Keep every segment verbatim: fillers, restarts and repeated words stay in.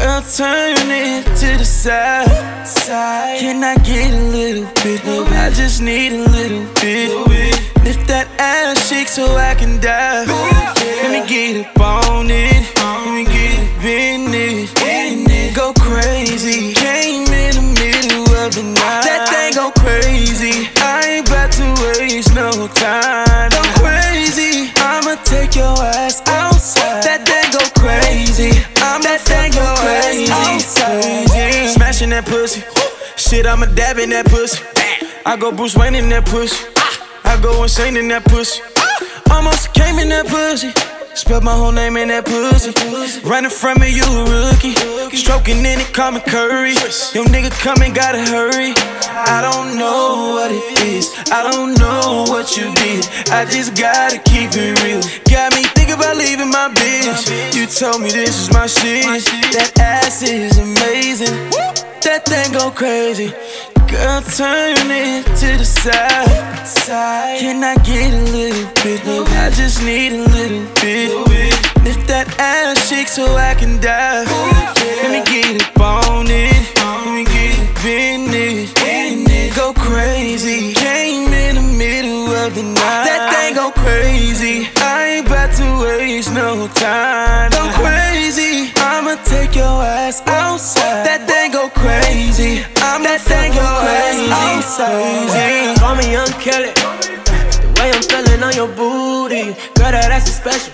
Girl, turn it to the side. side. Can I get a little bit? I just need a little bit. Lift that ass shake so I can dive. Let me get up on it. Let me get up in it. Go crazy. Came in the middle of the night. That thing go crazy. I ain't about to waste no time. Go crazy. I'ma take your ass outside. That thing go crazy. I'm that thing go crazy. Outside. Smashing that pussy. Shit, I'ma dab in that pussy. I go Bruce Wayne in that pussy. I go insane in that pussy. Almost came in that pussy. Spelled my whole name in that pussy. Running from me, you a rookie. Stroking in it, call me Curry. Yo nigga coming, gotta hurry. I don't know what it is. I don't know what you did. I just gotta keep it real. Got me thinking about leaving my bitch. You told me this is my shit. That ass is amazing. That thing go crazy. Girl, turn it to the side. side. Can I get a little bit? I just need a little bit. Lift that ass shake so I can dive. Let me get up on it. Let me get up in it. Go crazy. Came in the middle of the night. That thing go crazy. I ain't about to waste no time. Go crazy. I'ma take your ass outside. That thing go crazy. I'm that thing go crazy. Outside. Call me Young Kelly. The way I'm feeling on your booty, girl, that ass is special.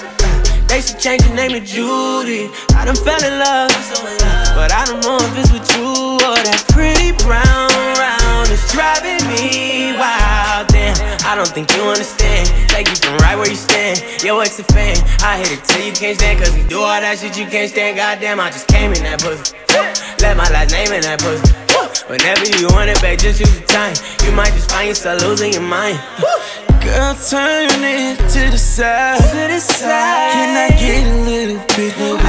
They should change the name to Judy. I done fell in love, but I don't know if it's with you or that pretty brown round. It's driving me wild. Damn, I don't think you understand. Take you from right where you stand. Yo, ex a fan. I hit it till you can't stand, cause you do all that shit you can't stand. Goddamn, I just came in that pussy. Let my last name in that pussy. Whenever you want it back, just use the time. You might just find yourself losing your mind. Girl, turn it to the side. To the side. Can I get a little bit?